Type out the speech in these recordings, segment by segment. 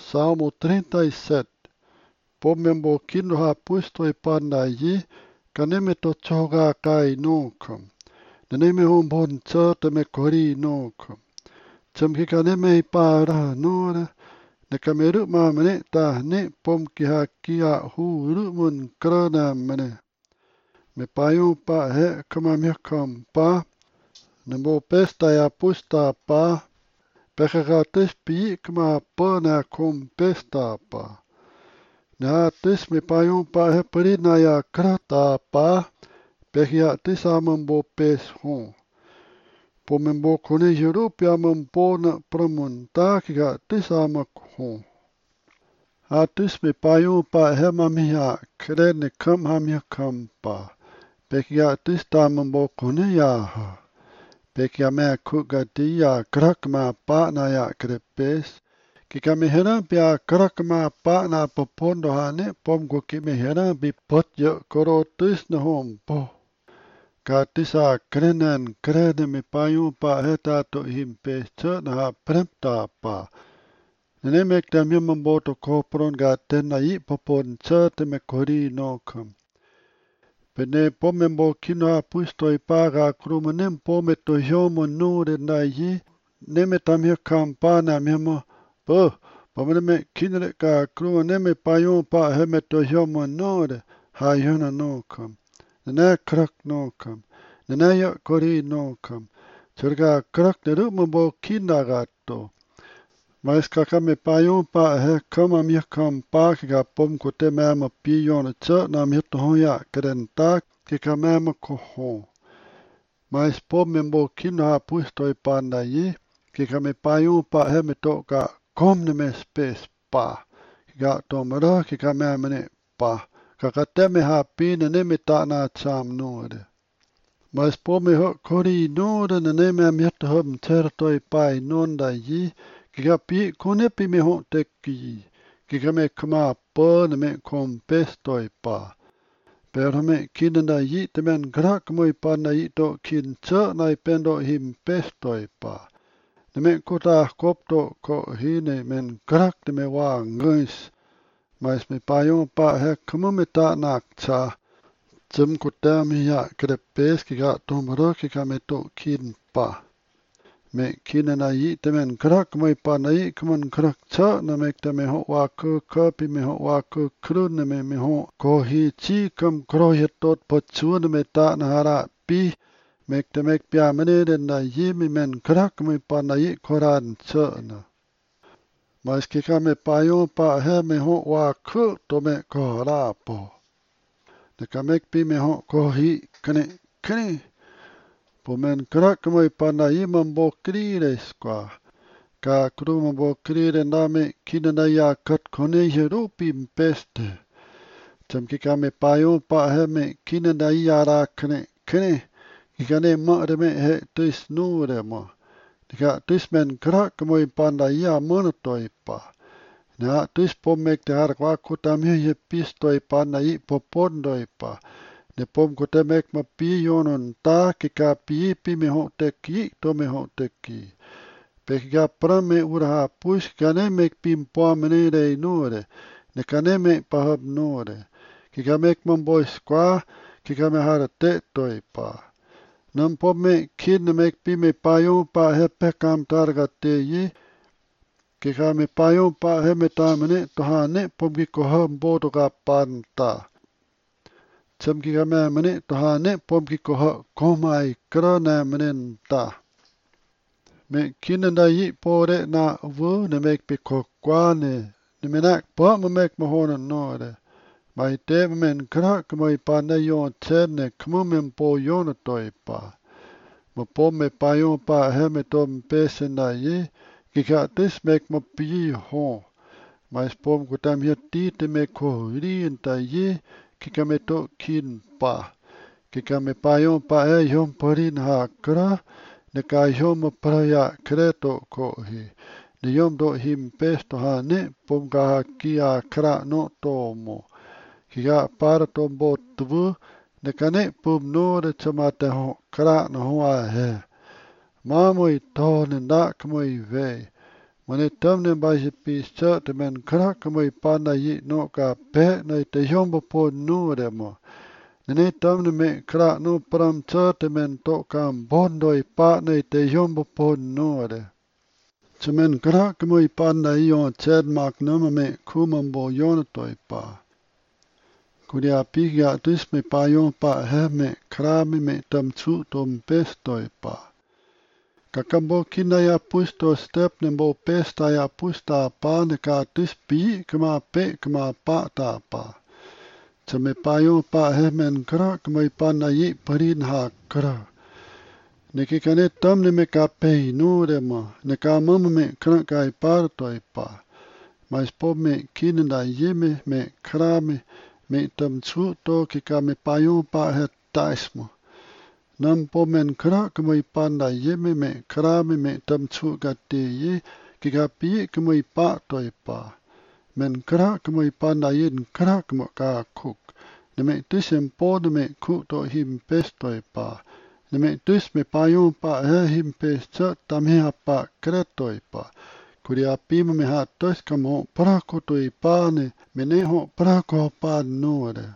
Salmo 37. Pomembo kino hapusto ipanayi, kaneme to choga kai nokam. Naneme hombon chota me kori nokam. Chamki kaneme ipara nora, ne kameru ma mene ta ne pom ki hakia hu rumun krana mene. Me payo pa he kama miakam pa, nembo pesta ya pusta pa, pekakatis pi kama pa na kom pesta pa. Na tis me payo pa he perina ya krata pa, pekia tis amambo pes hon. Pomembo kone Europia mambo na pramunta kika tis amak hon. Atis me payo pa he mamia kre ne kam hamia kam pa. Pekia tis tamambo kone ya ha. Pekia mea kugati ya krakma pa na ya krepes. Kika mehera pia krakma pa na popondo hane pom kuki mehera bi pot yo koro tis na hompo. Ka tisa krenen krene me payo pa heta to himpes tsa na ha premta pa. Nene mek ta mi mamboto kopron ga tena I popon tsa te me kori no kam. Pene pomembo kino ha pusto ipaga krumenem pome to homo nure na yi. Neme tamia kampana memo. Po, pomene me kinere ka krumeneme payo pa heme to homo nure. Ha yona no kam. Nene krak no kam. Nene yo kori no kam. Churga krak ne rumbo kinagato. Mas kakame payo pa he kama mi kampa kika pom kote mama piyon tsa na mi to hoya krenta kika mama koho. Mas pom membo kino ha pusto ipanda yi kika me payo pa he me to ka kom ne me space pa. Kika to mara kika mama ne pa. Kaka teme ha pina ne me ta na cham nore. Mas pom me ho kori nore ne me mi to hom terto ipai nonda yi. Kika pi kone pi me ho teki. Kika me kama pa ne me kompestoi pa. Pero me kinanda yi te men grak mo ipa na yi to kin tsa na ipendo him pestoi pa. Ne me kota kopto ko hine men grak te me wa ngais. Mais me payo pa he kama me ta nak tsa. Tsum kota mi ya krepes kika tomro kika me to kin pa. Me kina na yi te men krak mo ipa na yi kaman krak tsa na mek te me ho wa ka pi me ho wa kru na me ho ko hi chi kam kro ye tot patsu na me ta na hara pi mek te mek pia mene de na yi mi men krak mo ipa na yi koran tsa na. Mas ki ka me payo pa he me ho wa ku to me ko ra po. Ne ka mek pi me ho ko hi kene. Pomen krak mo ipa na yi mambo krire skwa. Ka kru mambo krire na me kina na ya kat kone Europi mpeste. Tam ki ka me payo pa he me kina na ya ra kene. Kika ne ma de me he tis nure mo. Tika tis men krak mo ipa na ya monoto ipa. Na tis pomek te har kwa kutam ye pisto ipa na yi popondo ipa. Ne pom kote mek ma pi yonon ta kika pi me ho teki to me ho teki. Pe kika pra me uraha push kane mek pim po mene de nore. Ne kane mek pahab nore. Kika mek mambo skwa kika me har te toi pa. Nam pom me kin ne mek pi me payo pa he pekam targa te yi. Kika me payo pa he me ta mene toha ne pom kiko ham bodo ka panta. Tsam kika mea mene toha ne pom kiko ha komai krana menen ta. Me kinanda yi pore na uvu ne mek pi kokwane. Ne menak pa me mek mahona nore. Mai te men krak mo ipa na yon tene kmu men po yon toi pa. Mo pom me pa yon pa he me tom pese na yi. Kika tis mek mo pi hon. Mais pom kutam hi ti te me ko ri ta yi. Kika me to kin pa. Kika me payon pa e yom parin ha kra. Ne ka yom praya kreto ko hi. Ne yom do him pesto ha ne pom ka ha kia kra no to mo. Kika para to bo tvu. Ne ka ne pum no de chamate ho kra no ho a he. Ma mo I to ne nak mo I ve. Mane tamne ba si pi sa te men kra kamo pana yi no ka pe na te yombo po nu de mo. Nene tamne me kra no pram sa te men to kam bondo I pa na te yombo po nu de. Semen kra kamo pana yi on ched mak nama me kumambo yon to I pa. Kudia pigia tis me pa yon pa he me kra me tam tsu tom pesto I pa. Kakambo kina ya pusto step nembo pesta ya pusta pa ne ka tis pi kama pe kama pa ta pa. Tsame payo pa hemen kra kama ipa na yi parin ha kra. Ne ki kane tam ne me ka pe nu de ma. Ne ka mama me kra ka ipa to ipa. Mais po me kina da yi me kra me tam tsu to ki ka me payo pa he tais mo. Nam po men kra kamo ipanda yeme me kra me tam tsu ka te ye ki ka pi kamo ipa to ipa. Men kra kamo ipanda yin kra kamo ka kuk. Ne me tis empo de me ku to him pes to ipa. Ne me tis me payon pa he him pes tsa tam he pa kre to ipa. Kuri api me ha tos kamo prako to ipa ne me ne ho prako pa nuore.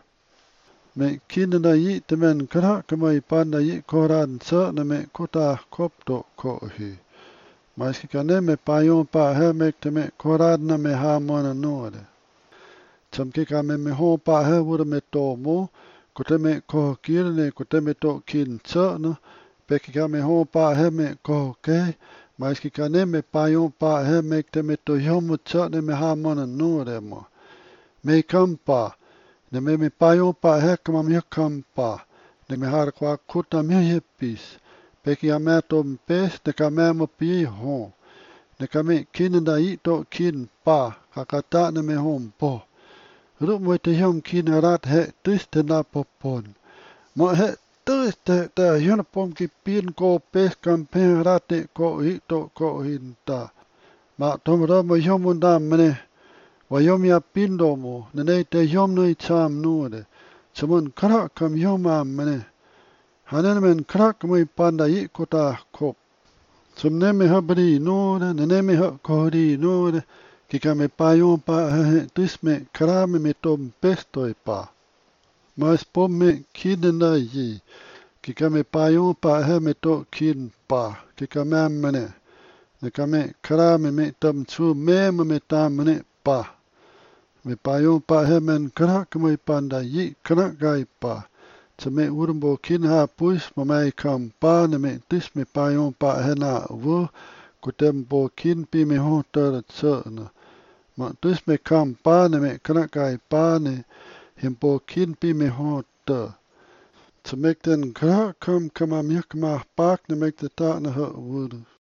Me kina na yi te men kra kama ipa na yi koran sa na me kuta kop to ko hi. Mas ki kane me payon pa he me te me koran na me ha mona nuore. Tsam ki ka me ho pa he wura me to mo, kute me ko kirne kute me to kin sa na, pe ki ka me ho pa he me ko ke, mas ki kane me payon pa he me te me to yomu sa na me ha mona nuore mo. Me kampa. Ne me payo pa he kama me kampa. Ne me har kwa kuta me he pis. Peki a me to mpes ne ka me mo pi ho. Ne ka me kin da I to kin pa. Kakata ne me hom po. Ru mo te hom kin rat he tis te na popon. Mo he tis te yon pom ki pin ko pes kam pe rat ko I to ko hinta. Ma tom ro mo hom unda mene. Wa yom ya pindo mo, nene te yom no I cham nuode. Samun kra kam yom mene. Hanen men kra kam I panda I kota kop. Sum ne me habri nuode, nene me ha kori nuode. Ki ka me pa yon pa tis me kra me tom pesto I pa. Mas pom me kidena yi. Ki ka me pa yon pa me to kin pa. Ki ka me mene. Ne ka me kra me tam tsu me tam mene pa. Me payon pa he men kra kamo ipanda yi kra gai pa. Tsa me urumbo kin ha puis mamai kam pa ne me tis me payon pa he na wu kutem bo kin pi me ho tar tsa na. Ma tis me kam pa ne me kra gai pa ne himbo kin pi me ho tar. Tsa mek den kra kam kama miak ma pak ne mek te ta na ha wuru.